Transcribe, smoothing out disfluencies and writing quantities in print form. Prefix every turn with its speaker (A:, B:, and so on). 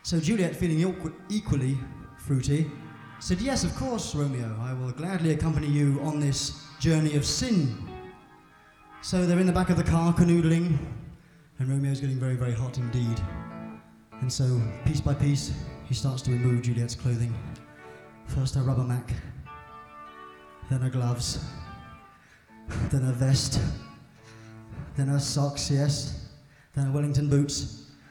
A: So Juliet, feeling equally fruity, said, "Yes, of course, Romeo, I will gladly accompany you on this journey of sin." So they're in the back of the car canoodling, and Romeo's getting very, very hot indeed. And so, piece by piece, he starts to remove Juliet's clothing. First her rubber mac, then her gloves, then her vest, then her socks, yes, then her Wellington boots,